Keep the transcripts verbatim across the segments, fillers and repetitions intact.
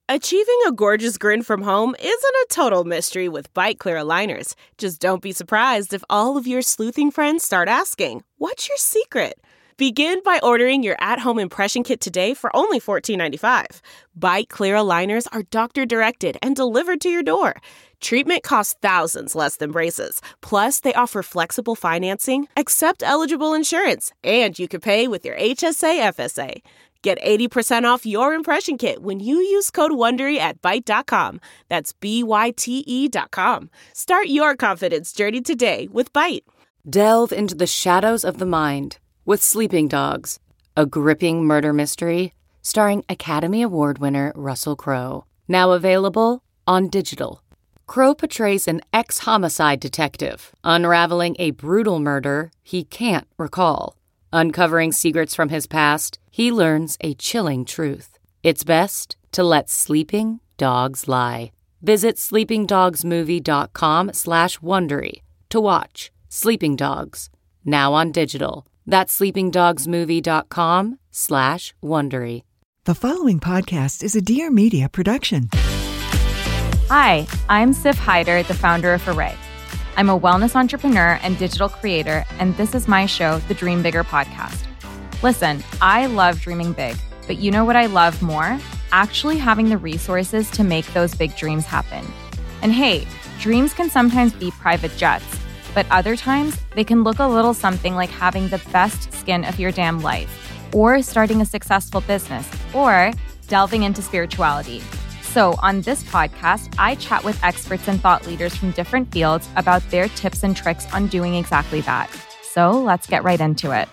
Achieving a gorgeous grin from home isn't a total mystery with Byte Clear aligners. Just don't be surprised if all of your sleuthing friends start asking, "What's your secret?" Begin by ordering your at-home impression kit today for only fourteen ninety-five. Byte Clear aligners are doctor-directed and delivered to your door. Treatment costs thousands less than braces. Plus, they offer flexible financing, accept eligible insurance, and you can pay with your H S A F S A. Get eighty percent off your impression kit when you use code WONDERY at byte dot com. That's B Y T E dot com. Start your confidence journey today with Byte. Delve into the shadows of the mind with Sleeping Dogs, a gripping murder mystery starring Academy Award winner Russell Crowe. Now available on digital. Crowe portrays an ex-homicide detective unraveling a brutal murder he can't recall. Uncovering secrets from his past, he learns a chilling truth. It's best to let sleeping dogs lie. Visit sleepingdogsmovie.com slash Wondery to watch Sleeping Dogs, now on digital. That's sleepingdogsmovie.com slash Wondery. The following podcast is a Dear Media production. Hi, I'm Sif Hyder, the founder of Array. I'm a wellness entrepreneur and digital creator, and this is my show, the Dream Bigger podcast. Listen, I love dreaming big, but you know what I love more? Actually having the resources to make those big dreams happen. And hey, dreams can sometimes be private jets, but other times they can look a little something like having the best skin of your damn life, or starting a successful business, or delving into spirituality. So on this podcast, I chat with experts and thought leaders from different fields about their tips and tricks on doing exactly that. So let's get right into it.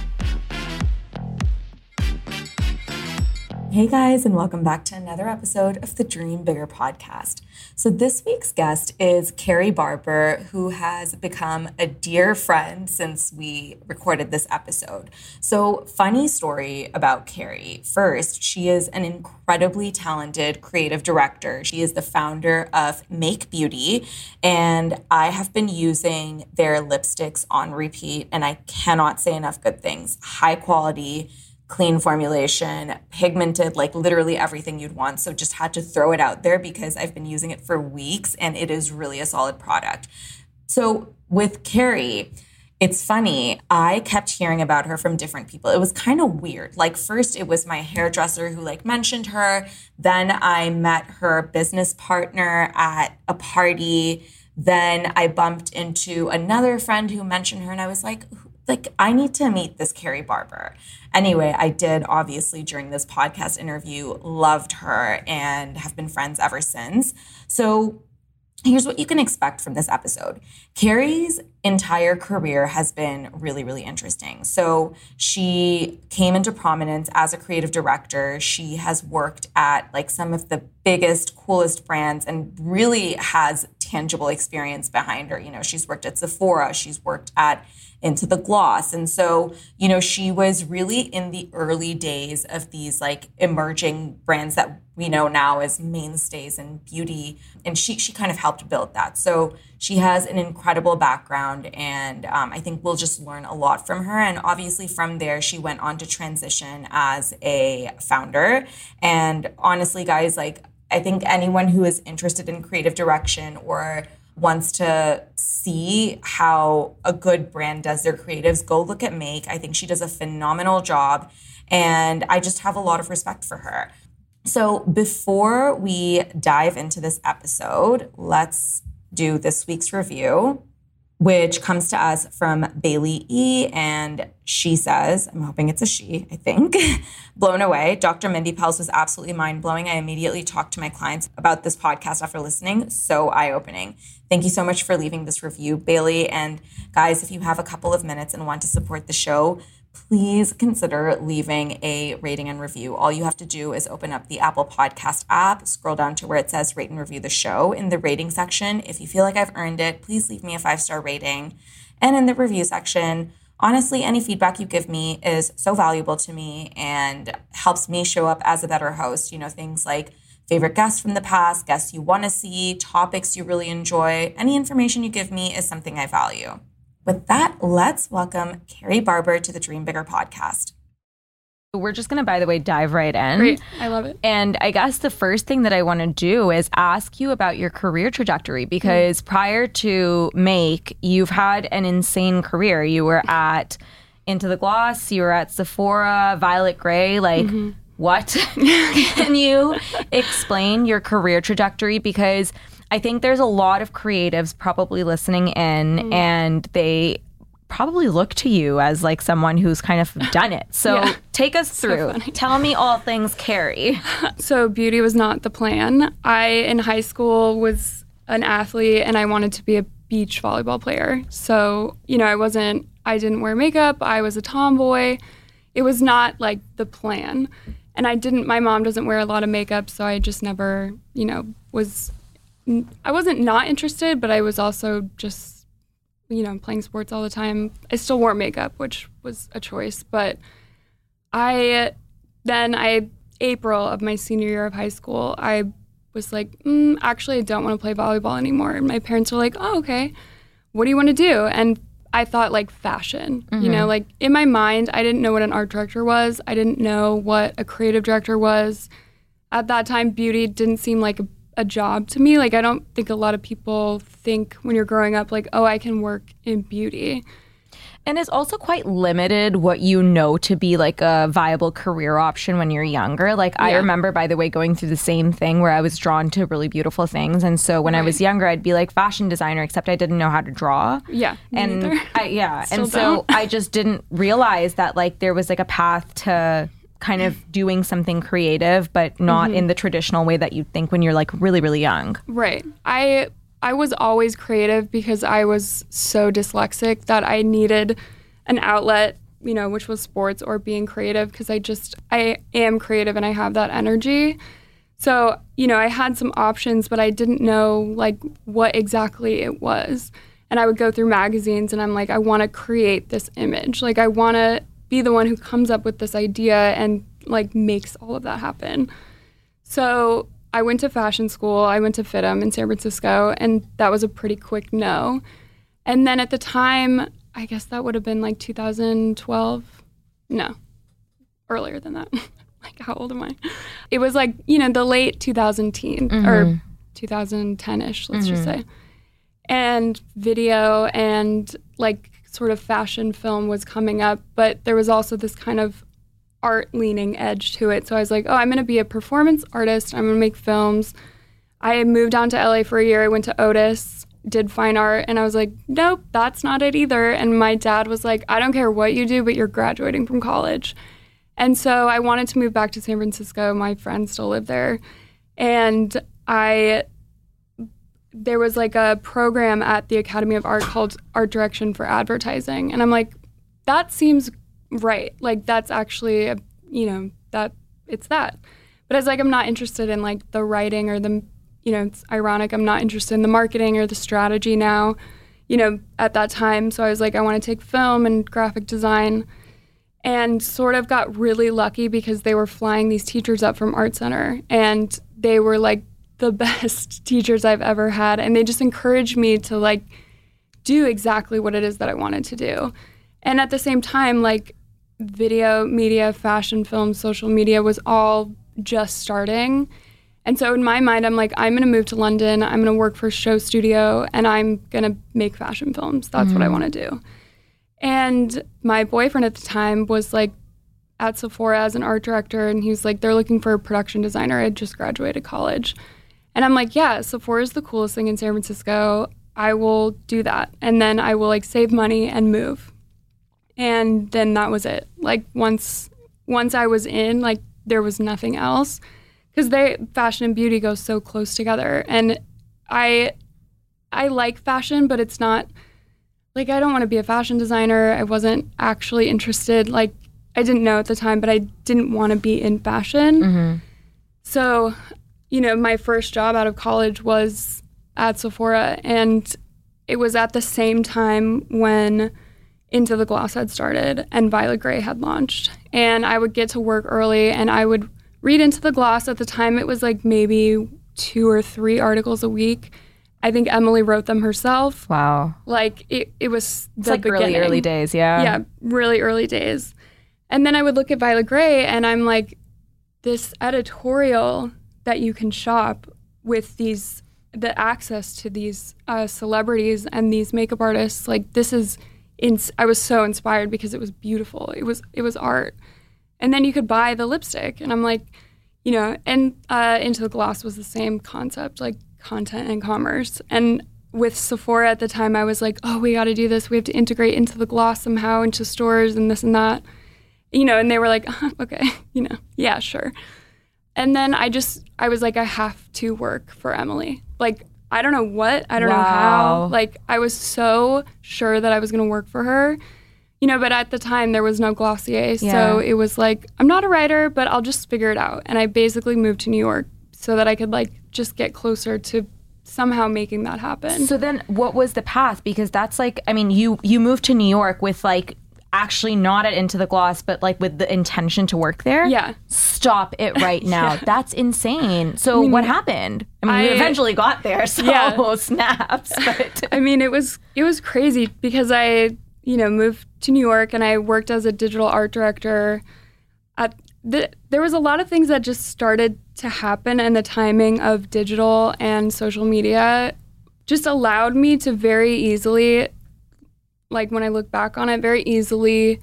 Hey guys, and welcome back to another episode of the Dream Bigger podcast. So this week's guest is Carrie Barber, who has become a dear friend since we recorded this episode. So funny story about Carrie. First, she is an incredibly talented creative director. She is the founder of Make Beauty, and I have been using their lipsticks on repeat, and I cannot say enough good things. High quality, clean formulation, pigmented, like literally everything you'd want. So just had to throw it out there because I've been using it for weeks and it is really a solid product. So with Carrie, it's funny, I kept hearing about her from different people. It was kind of weird. Like first it was my hairdresser who like mentioned her. Then I met her business partner at a party. Then I bumped into another friend who mentioned her and I was like, like, I need to meet this Carrie Barber. Anyway, I did obviously during this podcast interview, loved her and have been friends ever since. So here's what you can expect from this episode. Carrie's entire career has been really, really interesting. So she came into prominence as a creative director. She has worked at like some of the biggest, coolest brands and really has tangible experience behind her. You know, she's worked at Sephora. She's worked at Into the Gloss. And so, you know, she was really in the early days of these like emerging brands that we know now as mainstays in beauty. And she she kind of helped build that. So she has an incredible background and um, I think we'll just learn a lot from her. And obviously from there, she went on to transition as a founder. And honestly, guys, like I think anyone who is interested in creative direction or wants to see how a good brand does their creatives, go look at Make. I think she does a phenomenal job and I just have a lot of respect for her. So before we dive into this episode, let's do this week's review, which comes to us from Bailey E. And she says, I'm hoping it's a she, I think, blown away. Doctor Mindy Pelz was absolutely mind-blowing. I immediately talked to my clients about this podcast after listening. So eye-opening. Thank you so much for leaving this review, Bailey. And guys, if you have a couple of minutes and want to support the show, please consider leaving a rating and review. All you have to do is open up the Apple Podcast app, scroll down to where it says rate and review the show. In the rating section, if you feel like I've earned it, please leave me a five-star rating. And in the review section, honestly, any feedback you give me is so valuable to me and helps me show up as a better host. You know, things like favorite guests from the past, guests you want to see, topics you really enjoy. Any information you give me is something I value. With that, let's welcome Carrie Barber to the Dream Bigger podcast. We're just going to, by the way, dive right in. Great. I love it. And I guess the first thing that I want to do is ask you about your career trajectory, because mm. prior to Make, you've had an insane career. You were at Into the Gloss, you were at Sephora, Violet Grey, like mm-hmm. what? Can you explain your career trajectory? Because I think there's a lot of creatives probably listening in mm. and they probably look to you as like someone who's kind of done it. So yeah. take us through. So Tell me all things Carrie. So beauty was not the plan. I, in high school, was an athlete and I wanted to be a beach volleyball player. So, you know, I wasn't, I didn't wear makeup. I was a tomboy. It was not like the plan. And I didn't, my mom doesn't wear a lot of makeup, so I just never, you know, was, I wasn't not interested, but I was also just, you know, playing sports all the time. I still wore makeup, which was a choice. But I, then I, April of my senior year of high school, I was like, mm, actually, I don't want to play volleyball anymore. And my parents were like, oh, okay, what do you want to do? And I thought like fashion, mm-hmm. you know, like in my mind, I didn't know what an art director was. I didn't know what a creative director was. At that time, beauty didn't seem like a a job to me. Like, I don't think a lot of people think when you're growing up, like, oh, I can work in beauty. And it's also quite limited what you know to be like a viable career option when you're younger. Like, yeah. I remember, by the way, going through the same thing where I was drawn to really beautiful things. And so when right. I was younger, I'd be like fashion designer, except I didn't know how to draw. Yeah. And I, yeah. and so I just didn't realize that like there was like a path to kind of doing something creative, but not mm-hmm. in the traditional way that you think when you're like really, really young. Right. I I was always creative because I was so dyslexic that I needed an outlet, you know, which was sports or being creative, because I just, I am creative and I have that energy. So, you know, I had some options, but I didn't know like what exactly it was. And I would go through magazines and I'm like, I want to create this image. Like, I want to be the one who comes up with this idea and like makes all of that happen. So I went to fashion school. I went to F I T M in San Francisco, and that was a pretty quick no. And then at the time, I guess that would have been like two thousand twelve. No, earlier than that. Like, how old am I? It was like, you know, the late two thousand teen mm-hmm. or two thousand ten-ish, let's mm-hmm. just say. And video and like sort of fashion film was coming up, but there was also this kind of art leaning edge to it. So I was like, oh, I'm going to be a performance artist. I'm going to make films. I moved down to L A for a year. I went to Otis, did fine art, and I was like, nope, that's not it either. And my dad was like, I don't care what you do, but you're graduating from college. And so I wanted to move back to San Francisco. My friends still live there. And I there was like a program at the Academy of Art called Art Direction for Advertising. And I'm like, that seems right. Like, that's actually, a, you know, that it's that. But I was like, I'm not interested in like the writing or the, you know, it's ironic. I'm not interested in the marketing or the strategy now, you know, at that time. So I was like, I want to take film and graphic design, and sort of got really lucky because they were flying these teachers up from Art Center, and they were like the best teachers I've ever had. And they just encouraged me to like do exactly what it is that I wanted to do. And at the same time, like video, media, fashion, film, social media was all just starting. And so in my mind, I'm like, I'm going to move to London. I'm going to work for a show studio, and I'm going to make fashion films. That's mm-hmm. what I want to do. And my boyfriend at the time was like at Sephora as an art director, and he was like, they're looking for a production designer. I had just graduated college. And I'm like, yeah, Sephora is the coolest thing in San Francisco. I will do that. And then I will like save money and move. And then that was it. Like once once I was in, like there was nothing else, because they fashion and beauty go so close together. And I I like fashion, but it's not like, I don't want to be a fashion designer. I wasn't actually interested. Like, I didn't know at the time, but I didn't want to be in fashion. Mm-hmm. So, you know, my first job out of college was at Sephora, and it was at the same time when Into the Gloss had started and Violet Grey had launched. And I would get to work early, and I would read Into the Gloss. At the time, it was like maybe two or three articles a week. I think Emily wrote them herself. Wow. Like, it, it was the it's like beginning. really early days, yeah. Yeah, really early days. And then I would look at Violet Grey and I'm like, this editorial that you can shop with these, the access to these uh, celebrities and these makeup artists, like this is, ins- I was so inspired because it was beautiful. It was, it was art. And then you could buy the lipstick. And I'm like, you know, and uh, Into the Gloss was the same concept, like content and commerce. And with Sephora at the time, I was like, oh, we got to do this. We have to integrate Into the Gloss somehow into stores and this and that. You know, and they were like, uh, okay, you know, yeah, sure. And then I just, I was like, I have to work for Emily. Like, I don't know what, I don't Wow. know how. Like, I was so sure that I was going to work for her. You know, but at the time there was no Glossier. Yeah. So it was like, I'm not a writer, but I'll just figure it out. And I basically moved to New York so that I could like just get closer to somehow making that happen. So then what was the path? Because that's like, I mean, you you moved to New York with like actually not at Into the Gloss, but like with the intention to work there? Yeah. Stop it right now. Yeah. That's insane. So I mean, what happened? I mean, I- you eventually got there, so Yeah. snaps. But I mean, it was it was crazy because I, you know, moved to New York and I worked as a digital art director. At the, there was a lot of things that just started to happen, and the timing of digital and social media just allowed me to very easily, like when I look back on it, very easily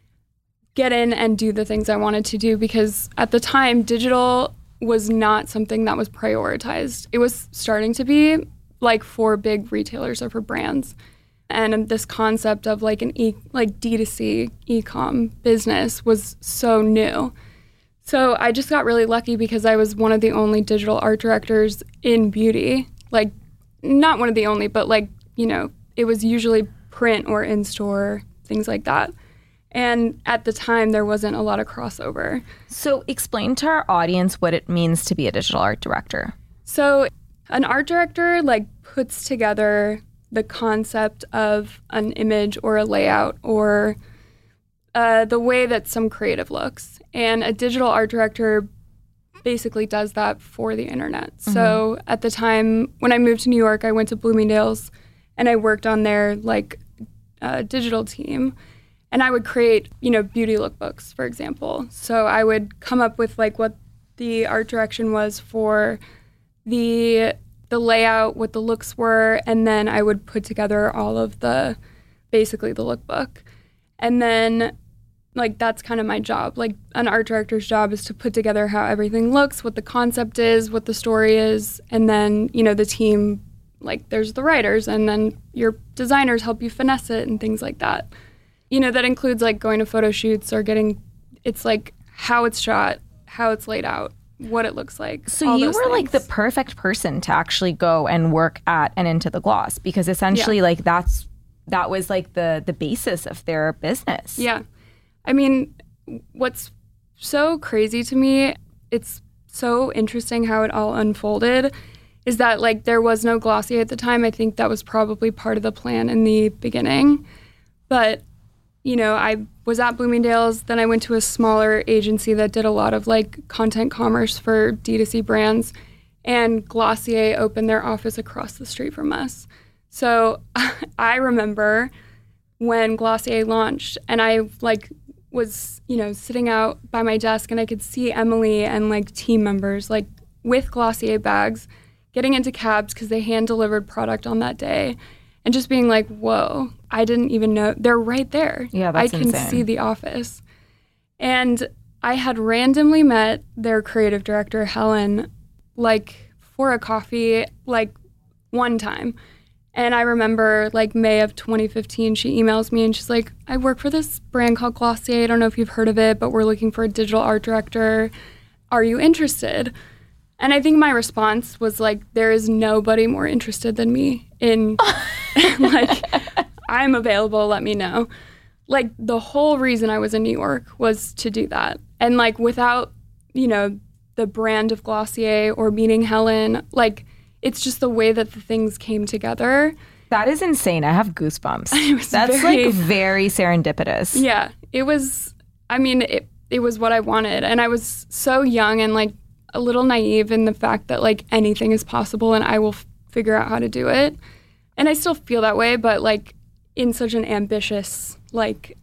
get in and do the things I wanted to do, because at the time, digital was not something that was prioritized. It was starting to be, like for big retailers or for brands. And this concept of like an e like D two C e-com business was so new. So I just got really lucky because I was one of the only digital art directors in beauty. Like, not one of the only, but like, you know, it was usually print or in-store, things like that. And at the time, there wasn't a lot of crossover. so explain to our audience what it means to be a digital art director. So an art director like puts together the concept of an image or a layout or uh, the way that some creative looks. And a digital art director basically does that for the internet. Mm-hmm. So at the time when I moved to New York, I went to Bloomingdale's and I worked on their like uh, digital team. And I would create, you know, beauty lookbooks, for example. So I would come up with like what the art direction was for the the layout, what the looks were, and then I would put together all of the, basically the lookbook. And then, like, that's kind of my job. Like, an art director's job is to put together how everything looks, what the concept is, what the story is, and then, you know, the team, like, there's the writers, and then your designers help you finesse it and things like that. You know, that includes, like, going to photo shoots or getting, it's like how it's shot, how it's laid out, what it looks like. So you were like the perfect person to actually go and work at and Into the Gloss, because essentially Yeah. like that's that was like the the basis of their business. Yeah. I mean, what's so crazy to me, it's so interesting how it all unfolded, is that like there was no Glossier at the time. I think that was probably part of the plan in the beginning. But, you know, I was at Bloomingdale's, then I went to a smaller agency that did a lot of like content commerce for D two C brands, and Glossier opened their office across the street from us. So I remember when Glossier launched and I like was, you know, sitting out by my desk and I could see Emily and like team members like with Glossier bags getting into cabs because they hand delivered product on that day. And just being like, whoa, I didn't even know. They're right there. Yeah, that's I can insane. see the office. And I had randomly met their creative director, Helen, like for a coffee, like one time. And I remember like May of twenty fifteen, she emails me and she's like, I work for this brand called Glossier. I don't know if you've heard of it, but we're looking for a digital art director. Are you interested? And I think my response was like, there is nobody more interested than me in, like, I'm available, let me know. Like, the whole reason I was in New York was to do that. And, like, without, you know, the brand of Glossier or meeting Helen, like, it's just the way that the things came together. That is insane. I have goosebumps. It was That's very- like very serendipitous. Yeah, it was, I mean, it, it was what I wanted. And I was so young and, like, a little naive in the fact that like anything is possible and I will f- figure out how to do it. And I still feel that way, but like in such an ambitious like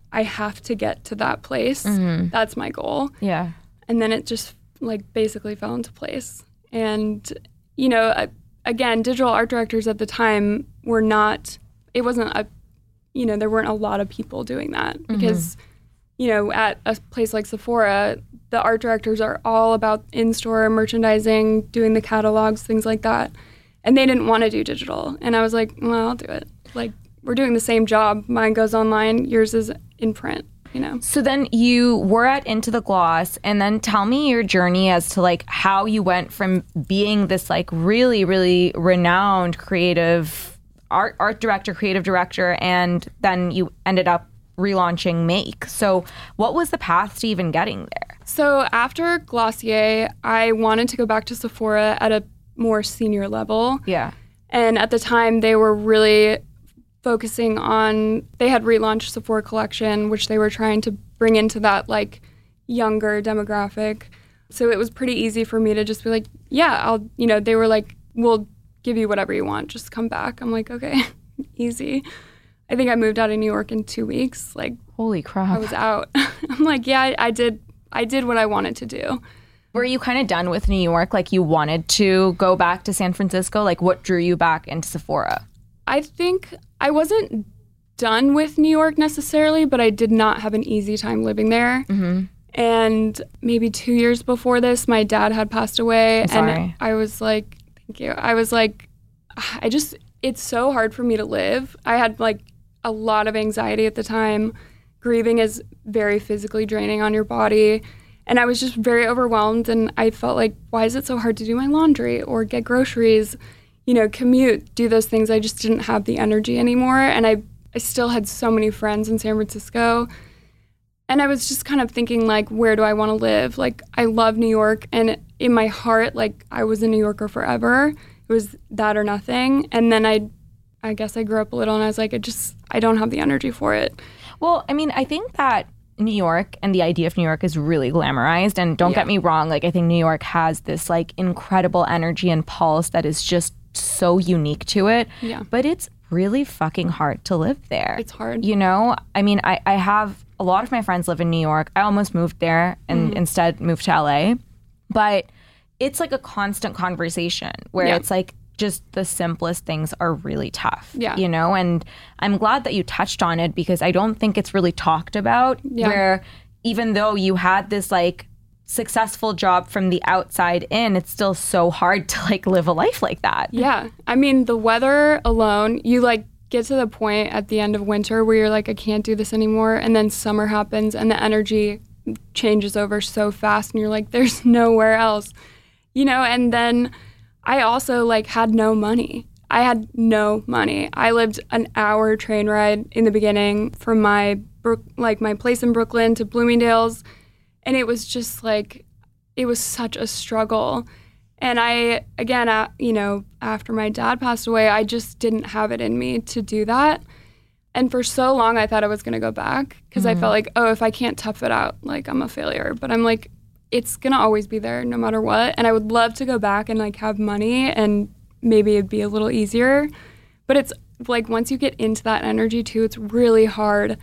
I have to get to that place. Mm-hmm. That's my goal. Yeah. And then it just like basically fell into place. And, you know, uh, again, digital art directors at the time were not, it wasn't a, you know, there weren't a lot of people doing that because, mm-hmm. you know, at a place like Sephora, the art directors are all about in-store merchandising, doing the catalogs, things like that. And they didn't want to do digital. And I was like, well, I'll do it. Like, we're doing the same job. Mine goes online, yours is in print, you know? So then you were at Into the Gloss, and then tell me your journey as to like how you went from being this like really, really renowned creative art art director, creative director, and then you ended up relaunching Make. So what was the path to even getting there? So after Glossier, I wanted to go back to Sephora at a more senior level. Yeah. And at the time, they were really focusing on, they had relaunched Sephora Collection, which they were trying to bring into that like younger demographic. So it was pretty easy for me to just be like, yeah, I'll, you know, they were like, we'll give you whatever you want, just come back. I'm like, okay, easy. I think I moved out of New York in two weeks. Like, holy crap. I was out. I'm like, yeah, I, I did, I did what I wanted to do. Were you kind of done with New York? Like you wanted to go back to San Francisco? Like what drew you back into Sephora? I think I wasn't done with New York necessarily, but I did not have an easy time living there. Mm-hmm. And maybe two years before this, my dad had passed away. I'm sorry. And I was like, thank you. I was like, I just, it's so hard for me to live. I had like a lot of anxiety at the time. Grieving is very physically draining on your body. And I was just very overwhelmed. And I felt like, why is it so hard to do my laundry or get groceries? You know, commute, do those things. I just didn't have the energy anymore. And I, I still had so many friends in San Francisco. And I was just kind of thinking, like, where do I want to live? Like, I love New York. And in my heart, like, I was a New Yorker forever. It was that or nothing. And then I, I guess I grew up a little and I was like, I just, I don't have the energy for it. Well, I mean, I think that New York and the idea of New York is really glamorized. And don't Yeah. get me wrong, like, I think New York has this, like, incredible energy and pulse that is just so unique to it. Yeah. But it's really fucking hard to live there. It's hard. You know, I mean, I, I have a lot of my friends live in New York. I almost moved there and Mm-hmm. instead moved to L A. But it's like a constant conversation where Yeah. it's like just the simplest things are really tough. Yeah. You know, and I'm glad that you touched on it because I don't think it's really talked about Yeah. where even though you had this like successful job from the outside in, it's still so hard to like live a life like that. Yeah. I mean, the weather alone, you like get to the point at the end of winter where you're like, I can't do this anymore. And then summer happens and the energy changes over so fast and you're like, there's nowhere else, you know? And then I also like had no money. I had no money. I lived an hour train ride in the beginning from my Brook, like my place in Brooklyn to Bloomingdale's. And it was just like, it was such a struggle. And I, again, uh, you know, after my dad passed away, I just didn't have it in me to do that. And for so long, I thought I was going to go back because Mm-hmm. I felt like, oh, if I can't tough it out, like I'm a failure. But I'm like, it's going to always be there no matter what. And I would love to go back and like have money and maybe it'd be a little easier. But it's like once you get into that energy too, it's really hard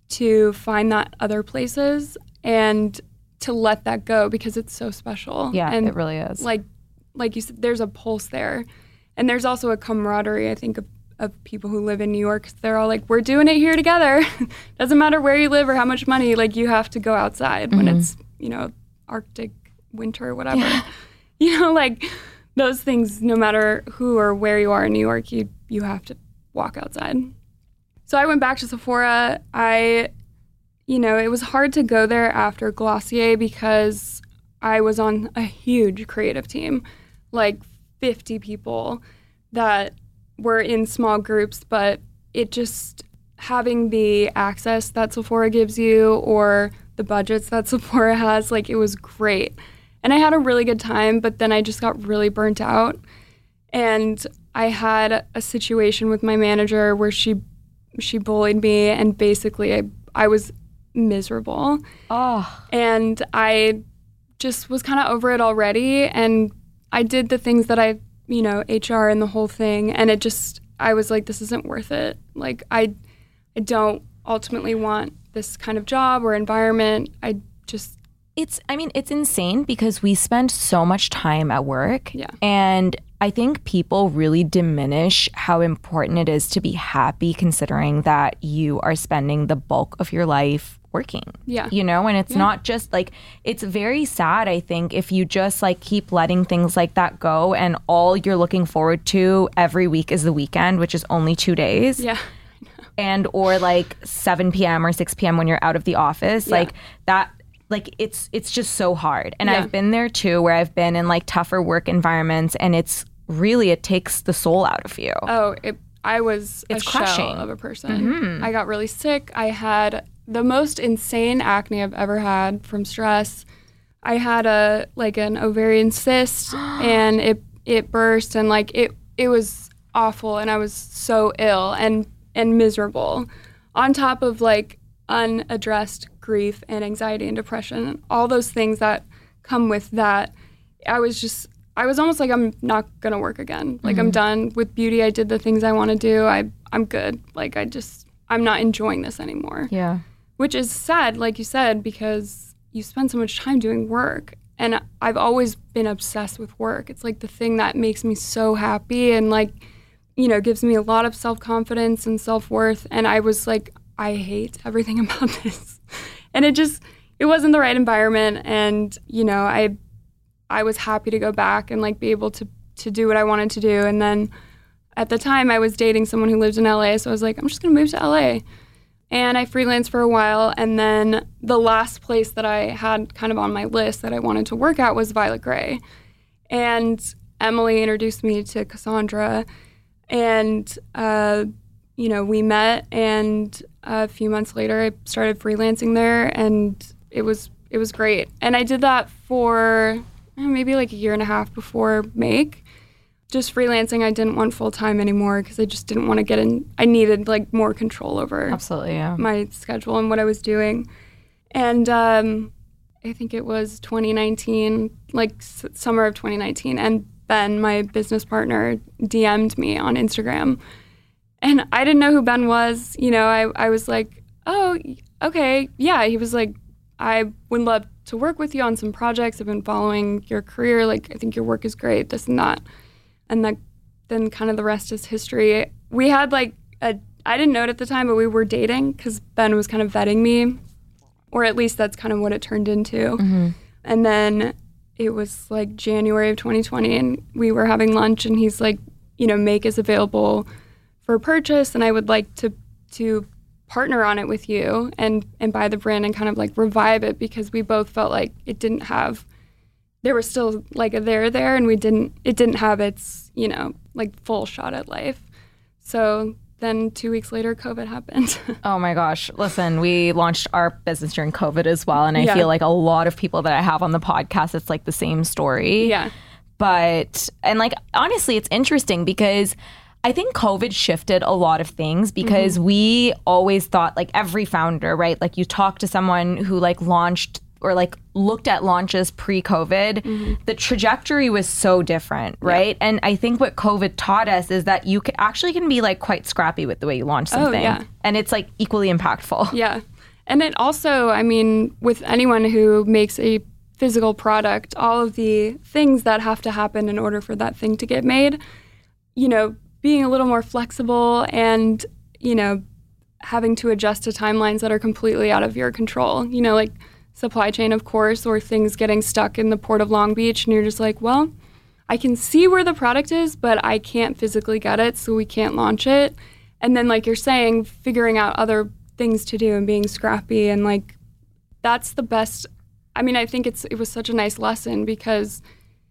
to find that other places and to let that go because it's so special. Yeah, and it really is. Like, like you said, there's a pulse there. And there's also a camaraderie, I think, of, of people who live in New York. They're all like, we're doing it here together. Doesn't matter where you live or how much money, like you have to go outside mm-hmm. when it's, you know, Arctic winter or whatever. Yeah. You know, like those things, no matter who or where you are in New York, you you have to walk outside. So I went back to Sephora. I, you know, it was hard to go there after Glossier because I was on a huge creative team, like fifty people that were in small groups, but it just, having the access that Sephora gives you or the budgets that Sephora has, like it was great. And I had a really good time, but then I just got really burnt out. And I had a situation with my manager where she she bullied me and basically I, I was miserable. Oh. And I just was kind of over it already. And I did the things that I, you know, H R and the whole thing. And it just, I was like, this isn't worth it. Like, I, I don't ultimately want this kind of job or environment. I just It's, I mean, it's insane because we spend so much time at work. Yeah. And I think people really diminish how important it is to be happy considering that you are spending the bulk of your life working. Yeah. You know, and it's Yeah. not just like, it's very sad, I think, if you just like keep letting things like that go and all you're looking forward to every week is the weekend, which is only two days. Yeah. And or like seven p.m. or six p.m. when you're out of the office. Yeah. Like that. Like it's it's just so hard. And Yeah. I've been there too, where I've been in like tougher work environments, and it's really, it takes the soul out of you. Oh, it, I was It's a crushing. shell of a person. I got really sick. I had the most insane acne I've ever had from stress. I had a like an ovarian cyst, and it it burst, and like it it was awful, and I was so ill and and miserable, on top of like unaddressed grief and anxiety and depression, all those things that come with that. I was just, I was almost like, I'm not gonna work again. Like, I'm done with beauty. I did the things I want to do. I, I'm good. Like, I just, I'm not enjoying this anymore. Yeah. Which is sad, like you said, because you spend so much time doing work. And I've always been obsessed with work. It's like the thing that makes me so happy and like, you know, gives me a lot of self-confidence and self-worth. And I was like, I hate everything about this. And it just, it wasn't the right environment. And, you know, I I was happy to go back and like be able to, to do what I wanted to do. And then at the time I was dating someone who lived in L A. So I was like, I'm just going to move to L A. And I freelanced for a while. And then the last place that I had kind of on my list that I wanted to work at was Violet Grey. And Emily introduced me to Cassandra. And, uh, you know, we met, and a few months later I started freelancing there, and it was it was great. And I did that for eh, maybe like a year and a half before Make. Just freelancing. I didn't want full-time anymore because I just didn't want to get in. I needed like more control over Absolutely, yeah. my schedule and what I was doing. And um, I think it was twenty nineteen, like s- summer of twenty nineteen, and Ben, my business partner, D M'd me on Instagram. And I didn't know who Ben was. You know, I, I was like, oh, okay, yeah. He was like, I would love to work with you on some projects. I've been following your career. Like, I think your work is great, this and that. And that, then kind of the rest is history. We had like a, I didn't know it at the time, but we were dating because Ben was kind of vetting me, or at least that's kind of what it turned into. Mm-hmm. And then it was like January of twenty twenty, and we were having lunch, and he's like, you know, Make is available for purchase, and I would like to to partner on it with you and and buy the brand and kind of like revive it, because we both felt like it didn't have, there was still like a there there, and we didn't it didn't have its, you know, like full shot at life. So then two weeks later, COVID happened. Oh my gosh. Listen, we launched our business during COVID as well. And I Yeah. feel like a lot of people that I have on the podcast, it's like the same story. Yeah. But, and like, honestly, it's interesting because I think COVID shifted a lot of things, because Mm-hmm. we always thought, like every founder, right? Like you talk to someone who like launched or like looked at launches pre-COVID, Mm-hmm. the trajectory was so different, right? And I think what COVID taught us is that you can, actually can be like quite scrappy with the way you launch something. Oh, yeah. And it's like equally impactful. Yeah. And it also, I mean, with anyone who makes a physical product, all of the things that have to happen in order for that thing to get made, you know, being a little more flexible and, you know, having to adjust to timelines that are completely out of your control, you know, like supply chain, of course, or things getting stuck in the port of Long Beach, and you're just like, well, I can see where the product is, but I can't physically get it, so we can't launch it. And then, like you're saying, figuring out other things to do and being scrappy, and like that's the best. I mean, I think it's it was such a nice lesson, because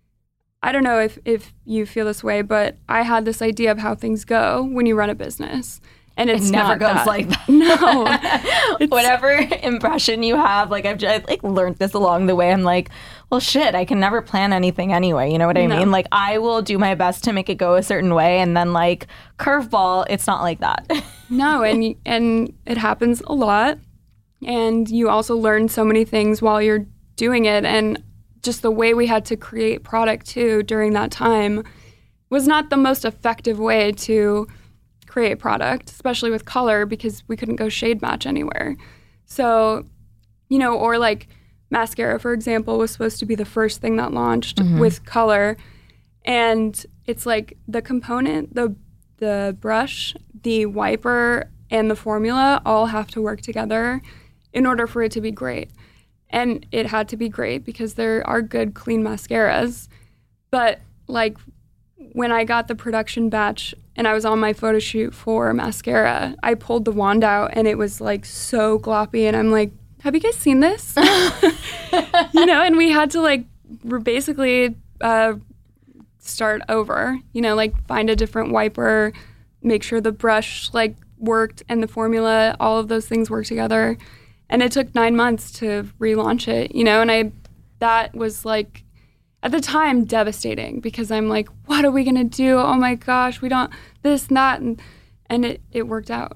I don't know if, if you feel this way, but I had this idea of how things go when you run a business. And it's It never not goes that. like that. No. It's- Whatever impression you have, like I've just like learned this along the way. I'm like, well, shit, I can never plan anything anyway. You know what I No. mean? Like I will do my best to make it go a certain way, and then like curveball, it's not like that. No, and y- and it happens a lot. And you also learn so many things while you're doing it. And just the way we had to create product too during that time was not the most effective way to create product, especially with color, because we couldn't go shade match anywhere. So, you know, or like mascara, for example, was supposed to be the first thing that launched mm-hmm. with color. And it's like the component, the the brush, the wiper, and the formula all have to work together in order for it to be great. And it had to be great because there are good, clean mascaras. But like when I got the production batch and I was on my photo shoot for mascara, I pulled the wand out and it was like so gloppy. And I'm like, have you guys seen this? You know, and we had to like basically uh, start over, you know, like find a different wiper, make sure the brush like worked and the formula, all of those things work together. And it took nine months to relaunch it, you know, and I, that was like, at the time, devastating because I'm like, what are we going to do? Oh my gosh, we don't, this, and that, and, and it, it worked out.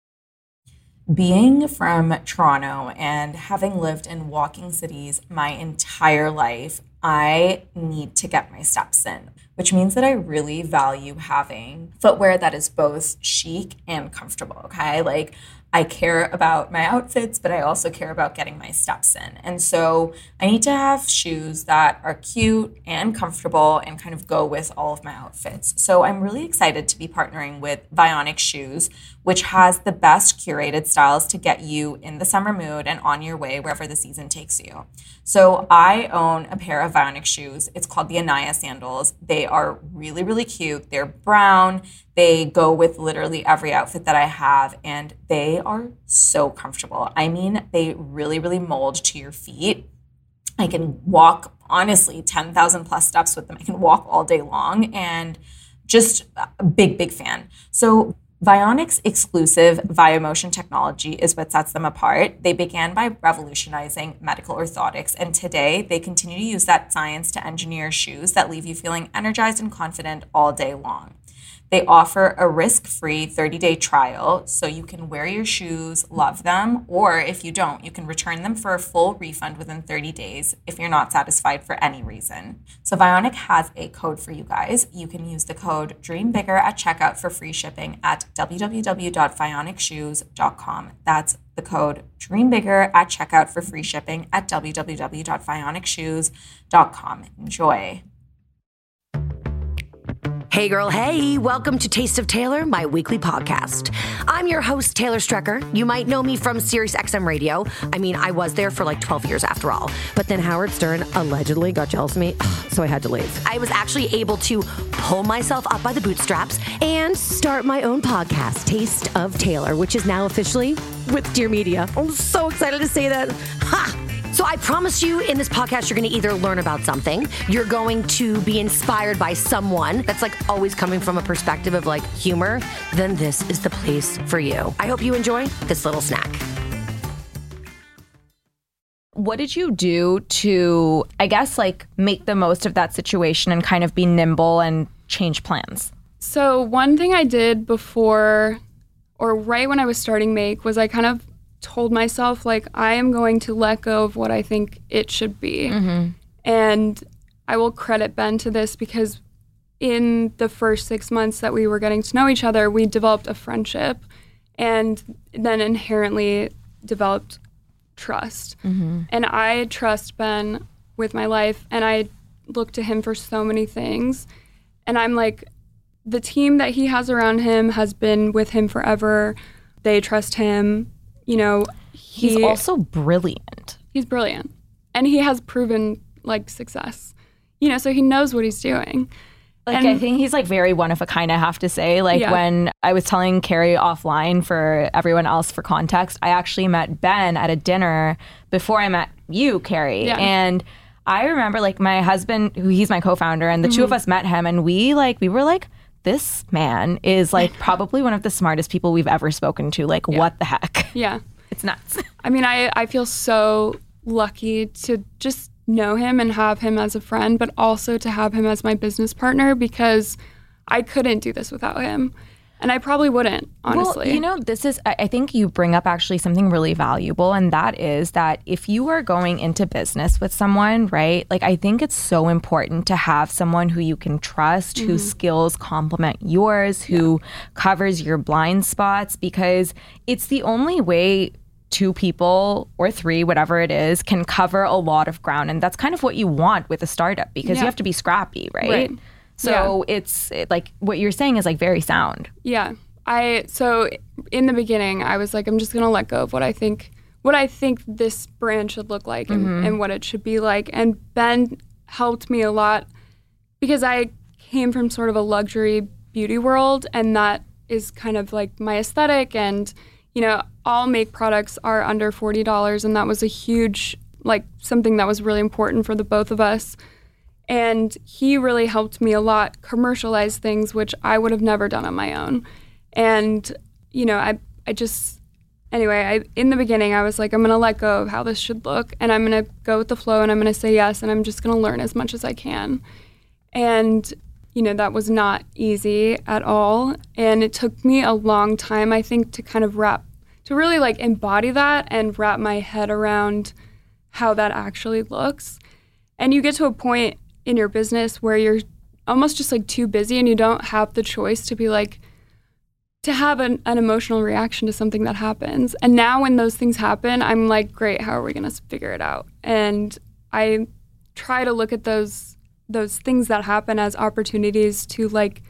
Being from Toronto and having lived in walking cities my entire life, I need to get my steps in, which means that I really value having footwear that is both chic and comfortable, okay? Like, I care about my outfits, but I also care about getting my steps in. And so I need to have shoes that are cute and comfortable and kind of go with all of my outfits. So I'm really excited to be partnering with Vionic Shoes, which has the best curated styles to get you in the summer mood and on your way wherever the season takes you. So I own a pair of Vionic shoes. It's called the Anaya sandals. They are really, really cute. They're brown. They go with literally every outfit that I have, and they are so comfortable. I mean, they really, really mold to your feet. I can walk, honestly, ten thousand plus steps with them. I can walk all day long, and just a big, big fan. So Vionic's exclusive VioMotion technology is what sets them apart. They began by revolutionizing medical orthotics, and today they continue to use that science to engineer shoes that leave you feeling energized and confident all day long. They offer a risk-free thirty-day trial, so you can wear your shoes, love them, or if you don't, you can return them for a full refund within thirty days if you're not satisfied for any reason. So Vionic has a code for you guys. You can use the code DREAMBIGGER at checkout for free shipping at w w w dot vionic shoes dot com. That's the code DREAMBIGGER at checkout for free shipping at w w w dot vionic shoes dot com. Enjoy. Hey girl, hey, welcome to Taste of Taylor, my weekly podcast. I'm your host, Taylor Strecker. You might know me from Sirius X M Radio. I mean, I was there for like twelve years after all. But then Howard Stern allegedly got jealous of me, so I had to leave. I was actually able to pull myself up by the bootstraps and start my own podcast, Taste of Taylor, which is now officially with Dear Media. I'm so excited to say that. Ha! So I promise you in this podcast, you're going to either learn about something, you're going to be inspired by someone that's like always coming from a perspective of like humor, then this is the place for you. I hope you enjoy this little snack. What did you do to, I guess, like make the most of that situation and kind of be nimble and change plans? So one thing I did before, or right when I was starting Make, was I kind of told myself, like, I am going to let go of what I think it should be. Mm-hmm. And I will credit Ben to this because in the first six months that we were getting to know each other, we developed a friendship and then inherently developed trust. Mm-hmm. And I trust Ben with my life, and I look to him for so many things. And I'm like, the team that he has around him has been with him forever. They trust him. You know, he, he's also brilliant. He's brilliant. And he has proven, like, success. You know, so he knows what he's doing. Like, and, I think he's, like, very one of a kind, I have to say. Like, yeah. When I was telling Carrie offline for everyone else for context, I actually met Ben at a dinner before I met you, Carrie. Yeah. And I remember, like, my husband, who he's my co-founder, and the mm-hmm. two of us met him, and we, like, we were, like, this man is like probably one of the smartest people we've ever spoken to. Like, yeah. What the heck? Yeah. It's nuts. I mean, I, I feel so lucky to just know him and have him as a friend, but also to have him as my business partner because I couldn't do this without him. And I probably wouldn't, honestly. Well, you know, this is, I think you bring up actually something really valuable, and that is that if you are going into business with someone, right, like I think it's so important to have someone who you can trust, mm-hmm. whose skills complement yours, who yeah. covers your blind spots, because it's the only way two people or three, whatever it is, can cover a lot of ground. And that's kind of what you want with a startup, because Yeah. you have to be scrappy, right? Right. So it's it, like what you're saying is like very sound. Yeah. I so in the beginning I was like, I'm just gonna let go of what I think what I think this brand should look like and, Mm-hmm. and what it should be like. And Ben helped me a lot because I came from sort of a luxury beauty world, and that is kind of like my aesthetic. And, you know, all make products are under forty dollars, and that was a huge, like something that was really important for the both of us. And he really helped me a lot commercialize things, which I would have never done on my own. And, you know, I I just, anyway, I in the beginning, I was like, I'm going to let go of how this should look, and I'm going to go with the flow, and I'm going to say yes, and I'm just going to learn as much as I can. And, you know, that was not easy at all. And it took me a long time, I think, to kind of wrap, to really like embody that and wrap my head around how that actually looks. And you get to a point in your business where you're almost just like too busy and you don't have the choice to be like, to have an, an emotional reaction to something that happens. And now when those things happen, I'm like, great, how are we going to figure it out? And I try to look at those those things that happen as opportunities to like,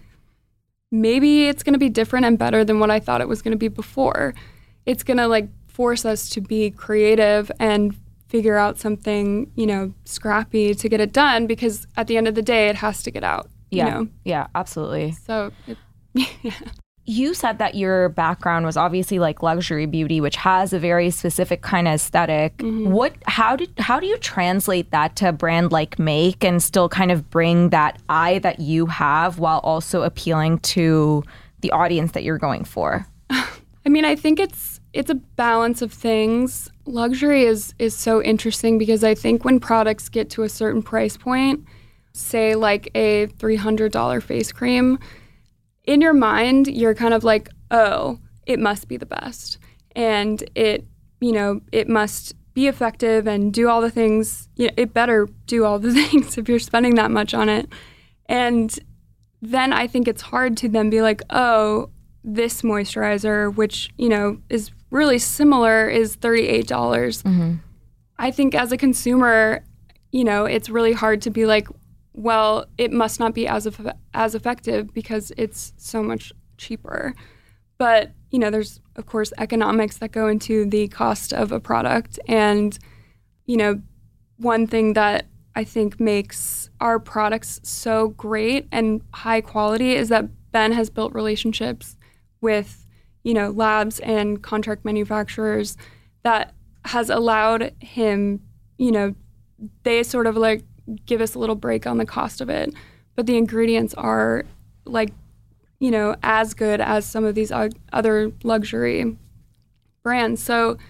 maybe it's going to be different and better than what I thought it was going to be before. It's going to like force us to be creative and figure out something, you know, scrappy to get it done, because at the end of the day, it has to get out. Yeah. You know? Yeah, absolutely. So, it, yeah. You said that your background was obviously like luxury beauty, which has a very specific kind of aesthetic. Mm-hmm. What, how did, how do you translate that to a brand like Make and still kind of bring that eye that you have while also appealing to the audience that you're going for? I mean, I think it's it's a balance of things. Luxury is is so interesting because I think when products get to a certain price point, say like a three hundred dollars face cream, in your mind, you're kind of like, oh, it must be the best. And it, you know, it must be effective and do all the things. You know, it better do all the things if you're spending that much on it. And then I think it's hard to then be like, oh, this moisturizer, which, you know, is really similar, is thirty-eight dollars. Mm-hmm. I think as a consumer, you know, it's really hard to be like, well, it must not be as eff- as effective because it's so much cheaper. But, you know, there's, of course, economics that go into the cost of a product. And, you know, one thing that I think makes our products so great and high quality is that Ben has built relationships with, you know, labs and contract manufacturers that has allowed him, you know, they sort of like give us a little break on the cost of it, but the ingredients are like, you know, as good as some of these other luxury brands. So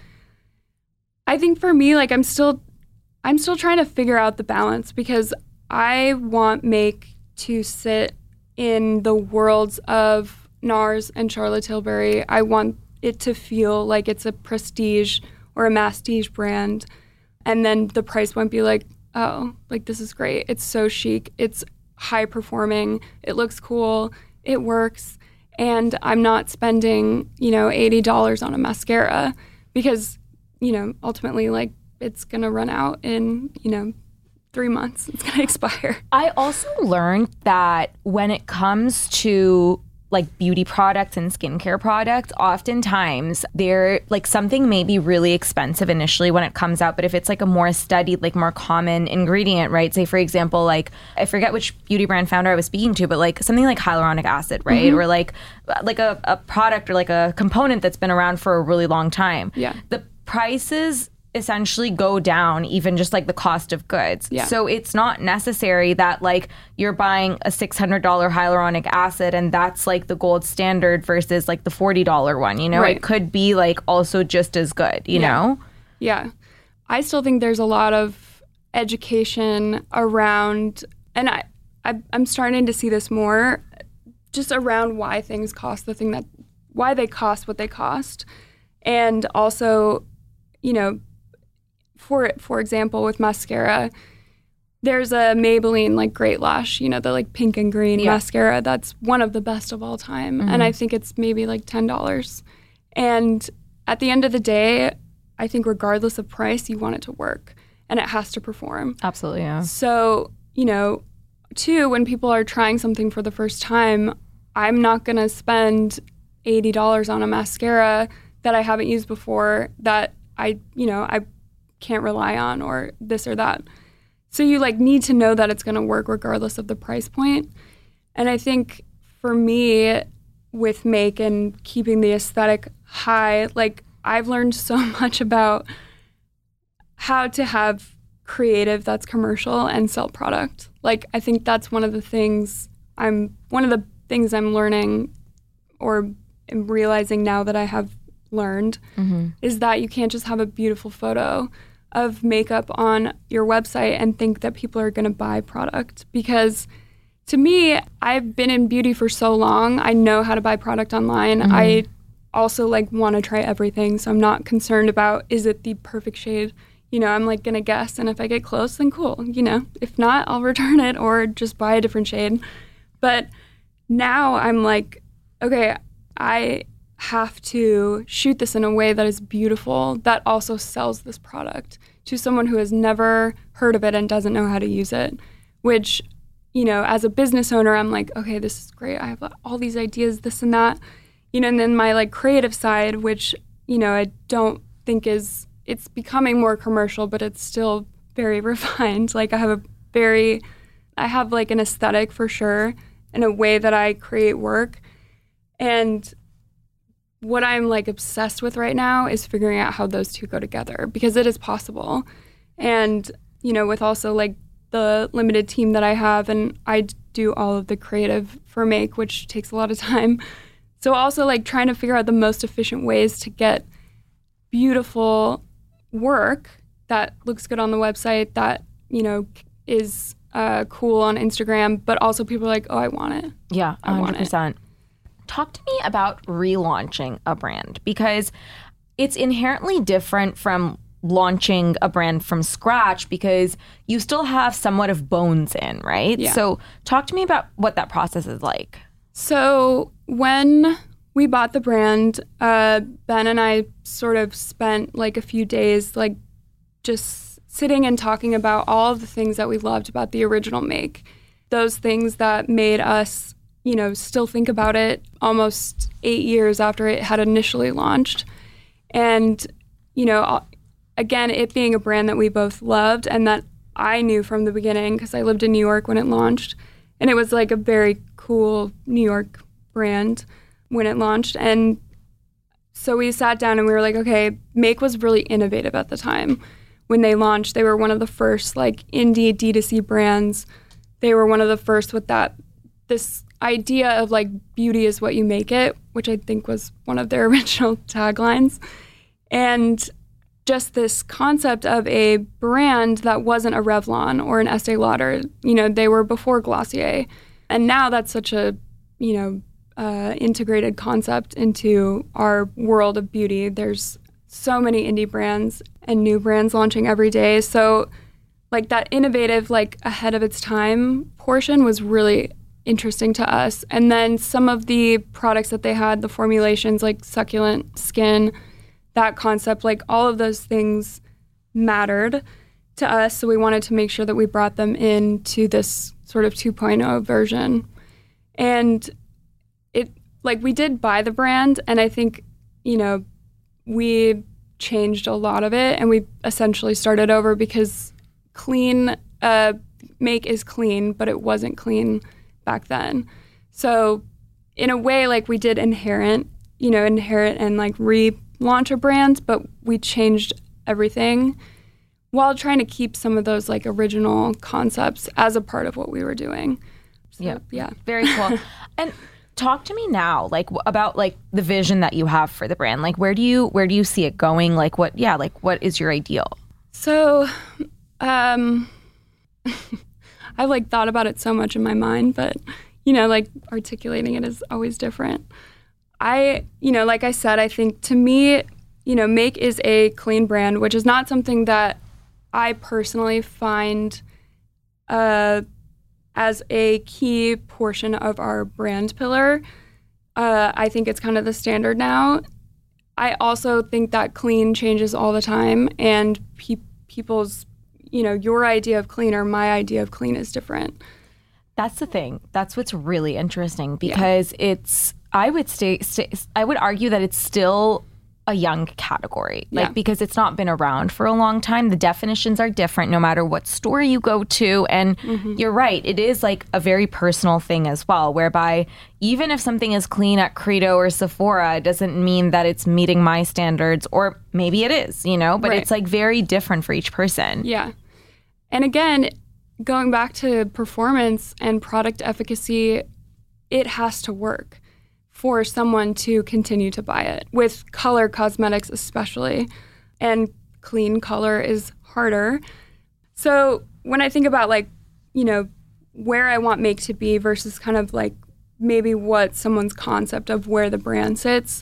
I think for me, like I'm still, I'm still trying to figure out the balance, because I want Make to sit in the worlds of NARS and Charlotte Tilbury. I want it to feel like it's a prestige or a masstige brand. And then the price won't be like, oh, like this is great. It's so chic. It's high performing. It looks cool. It works. And I'm not spending, you know, eighty dollars on a mascara because, you know, ultimately like it's going to run out in, you know, three months. It's going to expire. I also learned that when it comes to like beauty products and skincare products, oftentimes they're like something may be really expensive initially when it comes out, but if it's like a more studied, like more common ingredient, right? Say for example, like I forget which beauty brand founder I was speaking to, but like something like hyaluronic acid, right? Mm-hmm. Or like like a, a product or like a component that's been around for a really long time. Yeah. The prices essentially go down, even just like the cost of goods. Yeah. So it's not necessary that like you're buying a six hundred dollars hyaluronic acid and that's like the gold standard versus like the forty dollars one, you know? Right. It could be like also just as good, you yeah. know? Yeah. I still think there's a lot of education around, and I, I I'm starting to see this more, just around why things cost the thing that, why they cost what they cost. And also, you know, For for example, with mascara, there's a Maybelline like Great Lash, you know, the like pink and green yeah. mascara that's one of the best of all time. Mm-hmm. And I think it's maybe like ten dollars. And at the end of the day, I think regardless of price, you want it to work and it has to perform. Absolutely, yeah. So, you know, two, when people are trying something for the first time, I'm not going to spend eighty dollars on a mascara that I haven't used before that I, you know, I can't rely on or this or that. So you like need to know that it's going to work regardless of the price point. And I think for me with Make and keeping the aesthetic high, like I've learned so much about how to have creative that's commercial and sell product. Like I think that's one of the things I'm, one of the things I'm learning or am realizing now that I have learned mm-hmm. is that you can't just have a beautiful photo of makeup on your website and think that people are going to buy product. Because to me, I've been in beauty for so long. I know how to buy product online. Mm-hmm. I also like want to try everything. So I'm not concerned about, is it the perfect shade? You know, I'm like going to guess. And if I get close, then cool. You know, if not, I'll return it or just buy a different shade. But now I'm like, okay, I have to shoot this in a way that is beautiful, that also sells this product to someone who has never heard of it and doesn't know how to use it, which, you know, as a business owner, I'm like, okay, this is great. I have all these ideas, this and that, you know, and then my like creative side, which, you know, I don't think is, it's becoming more commercial, but it's still very refined. Like I have a very, I have like an aesthetic for sure in a way that I create work. And what I'm like obsessed with right now is figuring out how those two go together because it is possible. And, you know, with also like the limited team that I have, and I do all of the creative for Make, which takes a lot of time. So also like trying to figure out the most efficient ways to get beautiful work that looks good on the website, that, you know, is uh, cool on Instagram, but also people are like, oh, I want it. Yeah, I one hundred percent. Want it. Talk to me about relaunching a brand because it's inherently different from launching a brand from scratch because you still have somewhat of bones in, right? Yeah. So talk to me about what that process is like. So when we bought the brand, uh, Ben and I sort of spent like a few days like just sitting and talking about all of the things that we loved about the original Make. Those things that made us, you know, still think about it almost eight years after it had initially launched. And, you know, again, it being a brand that we both loved and that I knew from the beginning because I lived in New York when it launched. And it was like a very cool New York brand when it launched. And so we sat down and we were like, okay, Make was really innovative at the time. When they launched, they were one of the first like indie D two C brands. They were one of the first with that, this idea of like beauty is what you make it, which I think was one of their original taglines. And just this concept of a brand that wasn't a Revlon or an Estee Lauder. You know, they were before Glossier. And now that's such a, you know, uh, integrated concept into our world of beauty. There's so many indie brands and new brands launching every day. So like that innovative, like ahead of its time portion was really interesting to us. And then some of the products that they had, the formulations like succulent skin, that concept, like all of those things mattered to us. So we wanted to make sure that we brought them into this sort of two point oh version. And it, like we did buy the brand and I think, you know, we changed a lot of it and we essentially started over because clean, uh, Make is clean, but it wasn't clean back then. So in a way, like we did inherit, you know, inherit and like relaunch a brand, but we changed everything while trying to keep some of those like original concepts as a part of what we were doing. So, yeah. Yeah. Very cool. And talk to me now, like w- about like the vision that you have for the brand. Like where do you, where do you see it going? Like what, yeah, like what is your ideal? So, um, I've like thought about it so much in my mind, but you know, like articulating it is always different. I, you know, like I said, I think to me, you know, Make is a clean brand, which is not something that I personally find uh, as a key portion of our brand pillar. Uh, I think it's kind of the standard now. I also think that clean changes all the time, and pe- people's, you know, your idea of clean or my idea of clean is different. That's the thing. That's what's really interesting because yeah. it's, I would stay, stay, I would argue that it's still a young category, like yeah. because it's not been around for a long time. The definitions are different no matter what store you go to. And mm-hmm. you're right, it is like a very personal thing as well, whereby even if something is clean at Credo or Sephora, it doesn't mean that it's meeting my standards, or maybe it is, you know, but right. it's like very different for each person. Yeah. And again, going back to performance and product efficacy, it has to work for someone to continue to buy it. With color cosmetics especially, and clean color is harder. So when I think about like, you know, where I want Make to be versus kind of like maybe what someone's concept of where the brand sits,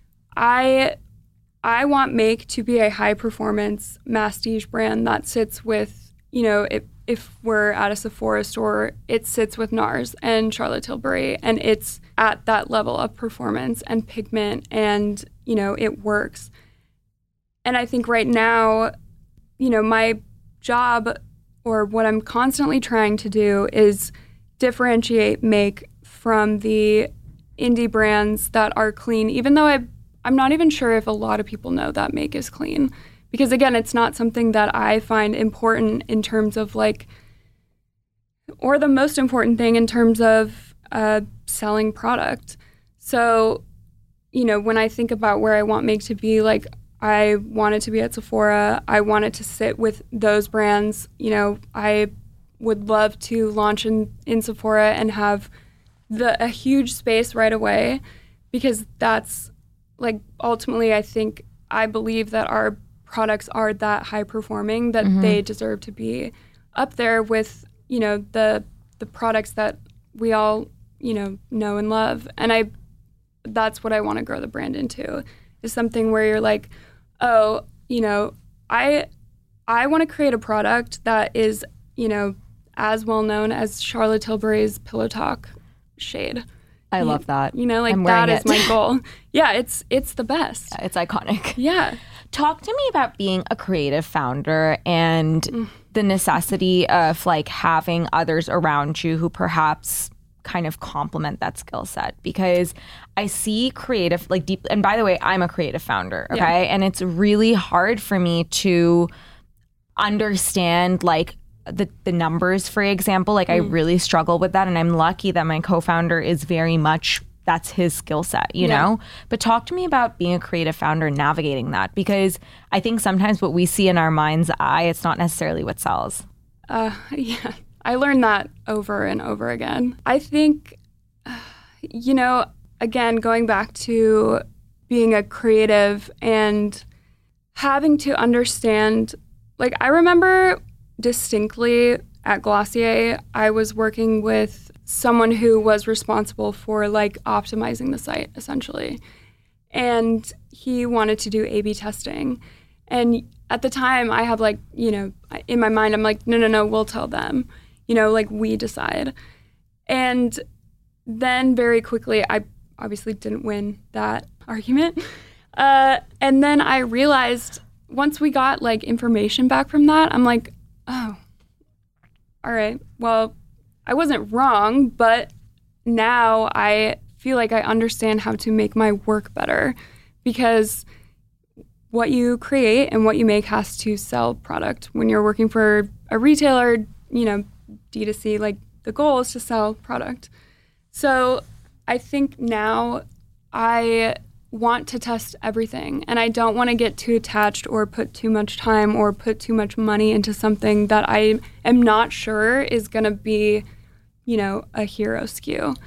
I I want Make to be a high performance masstige brand that sits with, you know, it, if we're at a Sephora store, it sits with NARS and Charlotte Tilbury, and it's at that level of performance and pigment, and, you know, it works. And I think right now, you know, my job, or what I'm constantly trying to do, is differentiate Make from the indie brands that are clean, even though I, I'm not even sure if a lot of people know that Make is clean. Because again, it's not something that I find important in terms of like, or the most important thing in terms of uh, selling product. So, you know, when I think about where I want Make to be, like I want it to be at Sephora. I want it to sit with those brands. You know, I would love to launch in, in Sephora and have the a huge space right away, because that's like ultimately I think I believe that our products are that high performing that mm-hmm. they deserve to be up there with, you know, the the products that we all, you know, know and love. And I that's what I want to grow the brand into, is something where you're like, oh, you know, I I want to create a product that is, you know, as well known as Charlotte Tilbury's Pillow Talk shade. I you, love that. You know, like that is it. my goal. Yeah, it's it's the best. Yeah, it's iconic. Yeah. Talk to me about being a creative founder and mm. the necessity of like having others around you who perhaps kind of complement that skill set, because I see creative like deep, and by the way, I'm a creative founder, okay? Yeah. And it's really hard for me to understand like the the numbers, for example. Like mm. I really struggle with that, and I'm lucky that my co-founder is very much, that's his skill set, you yeah. know? But talk to me about being a creative founder and navigating that, because I think sometimes what we see in our mind's eye, it's not necessarily what sells. Uh, yeah, I learned that over and over again. I think, you know, again, going back to being a creative and having to understand, like I remember distinctly at Glossier, I was working with someone who was responsible for like optimizing the site essentially. And he wanted to do A B testing. And at the time I have like, you know, in my mind, I'm like, no, no, no, we'll tell them, you know, like we decide. And then very quickly, I obviously didn't win that argument. Uh, and then I realized once we got like information back from that, I'm like, oh, all right, well, I wasn't wrong, but now I feel like I understand how to make my work better, because what you create and what you make has to sell product. When you're working for a retailer, you know, D two C, like the goal is to sell product. So I think now I want to test everything, and I don't want to get too attached or put too much time or put too much money into something that I am not sure is going to be, you know, a hero S K U.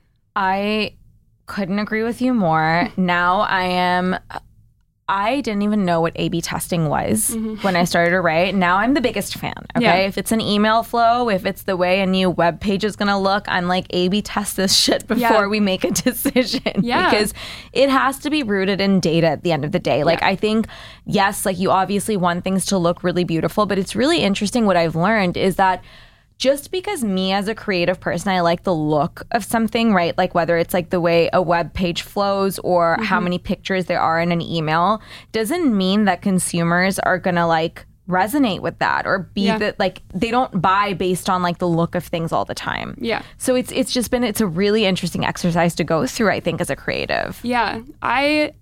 I couldn't agree with you more. Now I am, I didn't even know what A B testing was mm-hmm. when I started to write. Now I'm the biggest fan, okay? Yeah. If it's an email flow, if it's the way a new web page is gonna look, I'm like, A B test this shit before yeah. we make a decision. Yeah. Because it has to be rooted in data at the end of the day. Like, yeah. I think, yes, like you obviously want things to look really beautiful, but it's really interesting what I've learned is that just because me as a creative person, I like the look of something, right? Like whether it's like the way a web page flows or mm-hmm. how many pictures there are in an email, doesn't mean that consumers are going to like resonate with that or be yeah. that like they don't buy based on like the look of things all the time. Yeah. So it's it's just been it's a really interesting exercise to go through, I think, as a creative. Yeah. I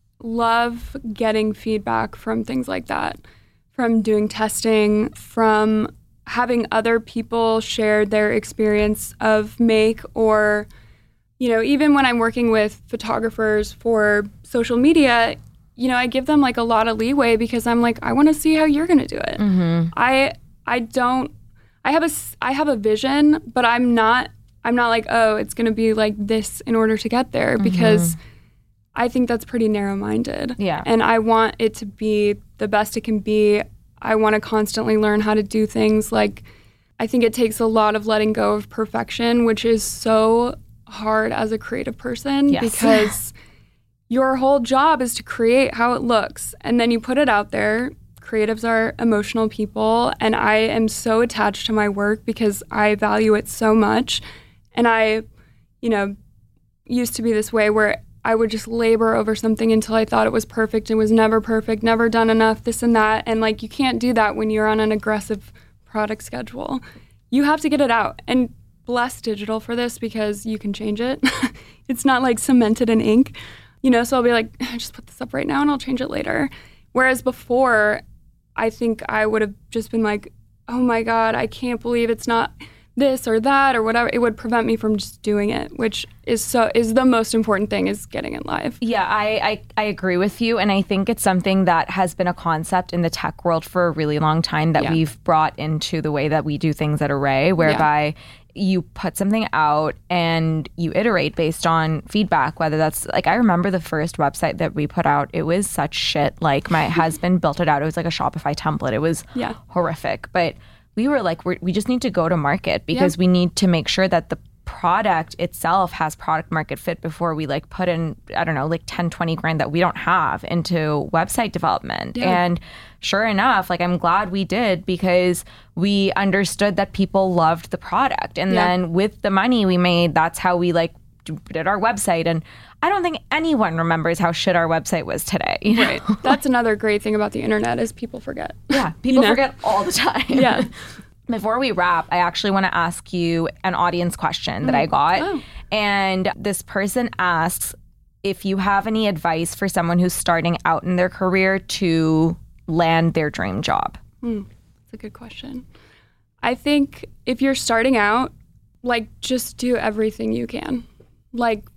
love getting feedback from things like that, from doing testing, from having other people share their experience of make, or, you know, even when I'm working with photographers for social media, you know, I give them like a lot of leeway because I'm like, I want to see how you're going to do it. Mm-hmm. I I don't I have a I have a vision, but I'm not I'm not like, oh, it's going to be like this in order to get there, because mm-hmm. I think that's pretty narrow-minded. Yeah. And I want it to be the best it can be. I want to constantly learn how to do things. Like, I think it takes a lot of letting go of perfection, which is so hard as a creative person yes. because your whole job is to create how it looks, and then you put it out there. Creatives are emotional people, and I am so attached to my work because I value it so much. And I, you know, used to be this way where I would just labor over something until I thought it was perfect. It was never perfect, never done enough, this and that. And like, you can't do that when you're on an aggressive product schedule. You have to get it out. And bless digital for this, because you can change it. It's not like cemented in ink, you know, so I'll be like, just put this up right now and I'll change it later. Whereas before, I think I would have just been like, oh my God, I can't believe it's not this or that or whatever. It would prevent me from just doing it, which is so is the most important thing, is getting it live. Yeah, I, I, I agree with you. And I think it's something that has been a concept in the tech world for a really long time that yeah. we've brought into the way that we do things at Array, whereby yeah. you put something out and you iterate based on feedback, whether that's like, I remember the first website that we put out, it was such shit. Like my husband built it out. It was like a Shopify template. It was yeah. horrific. But we were like, we're, we just need to go to market because yeah. we need to make sure that the product itself has product market fit before we like put in, I don't know, like ten, twenty grand that we don't have into website development. Yeah. And sure enough, like I'm glad we did, because we understood that people loved the product. And yeah. then with the money we made, that's how we like did our website. And I don't think anyone remembers how shit our website was today. You know? Right. That's another great thing about the internet, is people forget. Yeah. People you know? forget all the time. Yeah. Before we wrap, I actually want to ask you an audience question mm. that I got. Oh. And this person asks if you have any advice for someone who's starting out in their career to land their dream job. Mm. That's a good question. I think if you're starting out, like, just do everything you can. Like,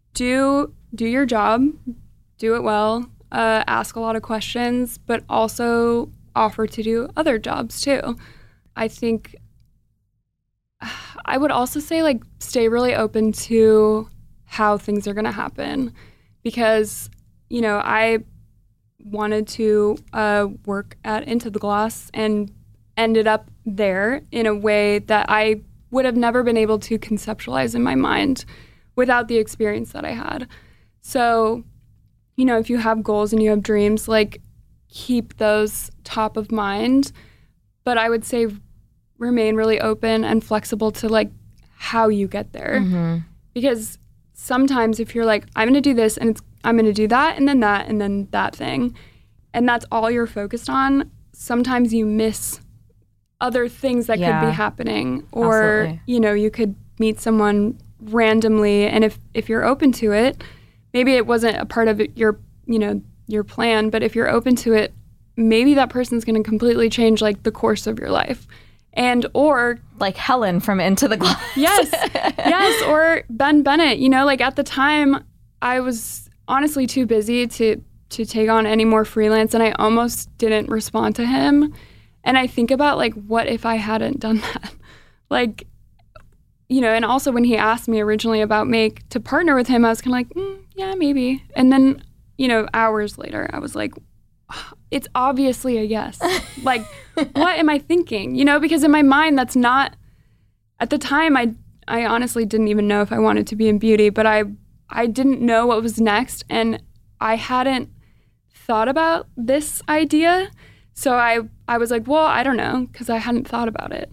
do do your job, do it well, uh, ask a lot of questions, but also offer to do other jobs too. I think I would also say, like, stay really open to how things are going to happen, because, you know, I wanted to uh, work at Into the Gloss and ended up there in a way that I would have never been able to conceptualize in my mind without the experience that I had. So, you know, if you have goals and you have dreams, like, keep those top of mind. But I would say remain really open and flexible to, like, how you get there. Mm-hmm. Because sometimes if you're like, I'm going to do this and it's, I'm going to do that and then that and then that thing, and that's all you're focused on, sometimes you miss other things that yeah. could be happening. Or, Absolutely. you know, you could meet someone randomly, and if, if you're open to it, maybe it wasn't a part of your, you know, your plan, but if you're open to it, maybe that person's going to completely change, like, the course of your life. And or like Helen from Into the Gloss. Yes. Yes. Or Ben Bennett, you know, like, at the time I was honestly too busy to, to take on any more freelance, and I almost didn't respond to him. And I think about, like, what if I hadn't done that? Like, you know, and also when he asked me originally about Make to partner with him, I was kind of like, mm, yeah, maybe. And then, you know, hours later, I was like, it's obviously a yes. Like, what am I thinking? You know, because in my mind, that's not, at the time, I I honestly didn't even know if I wanted to be in beauty, but I I didn't know what was next, and I hadn't thought about this idea. So I, I was like, well, I don't know, because I hadn't thought about it.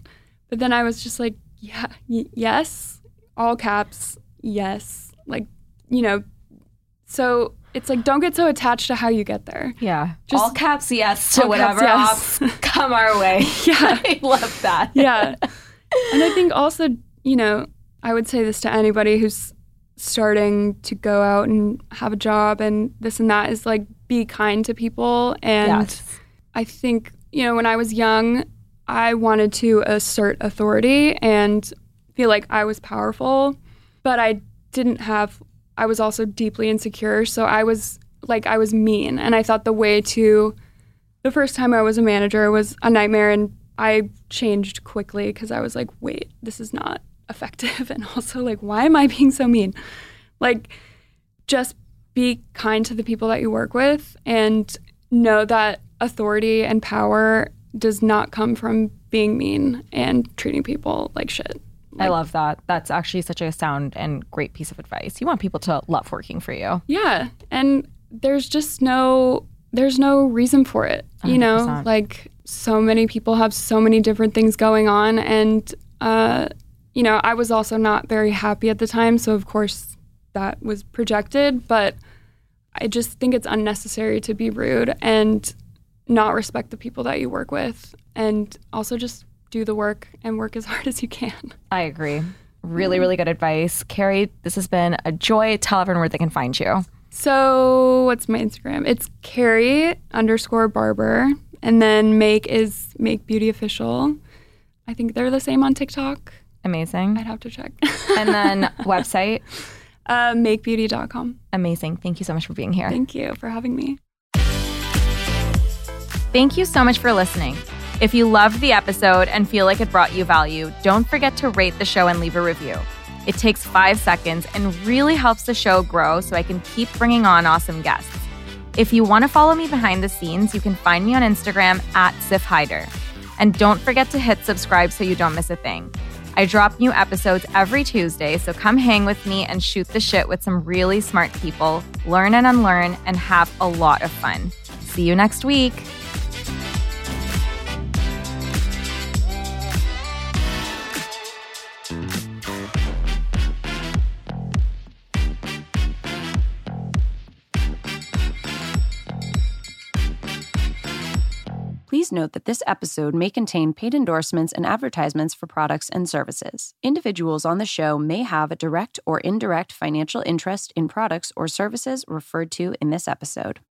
But then I was just like, yeah, y- yes, all caps, yes. Like, you know, so it's like, don't get so attached to how you get there. Yeah. Just all caps yes to all whatever caps, yes. ops come our way. Yeah. I love that. Yeah. And I think also, you know, I would say this to anybody who's starting to go out and have a job and this and that is like, be kind to people. And Yes. I think, you know, when I was young, I wanted to assert authority and feel like I was powerful, but I didn't have, I was also deeply insecure. So I was like, I was mean. And I thought the way to, the first time I was a manager was a nightmare. And I changed quickly because I was like, wait, this is not effective. And also like, why am I being so mean? Like, just be kind to the people that you work with and know that authority and power does not come from being mean and treating people like shit. Like, I love that. That's actually such a sound and great piece of advice. You want people to love working for you. Yeah. And there's just no, there's no reason for it. You one hundred know, percent. like so many people have so many different things going on. And, uh, you know, I was also not very happy at the time. So of course that was projected, but I just think it's unnecessary to be rude and not respect the people that you work with, and also just do the work and work as hard as you can. I agree. Really, really good advice. Carrie, this has been a joy. Tell everyone where they can find you. So what's my Instagram? It's Carrie underscore Barber, and then Make is Make Beauty Official. I think they're the same on TikTok. Amazing. I'd have to check. And then website? uh, make beauty dot com. Amazing. Thank you so much for being here. Thank you for having me. Thank you so much for listening. If you loved the episode and feel like it brought you value, don't forget to rate the show and leave a review. It takes five seconds and really helps the show grow so I can keep bringing on awesome guests. If you want to follow me behind the scenes, you can find me on Instagram at Sif Hyder. And don't forget to hit subscribe so you don't miss a thing. I drop new episodes every Tuesday, so come hang with me and shoot the shit with some really smart people, learn and unlearn, and have a lot of fun. See you next week. Please note that this episode may contain paid endorsements and advertisements for products and services. Individuals on the show may have a direct or indirect financial interest in products or services referred to in this episode.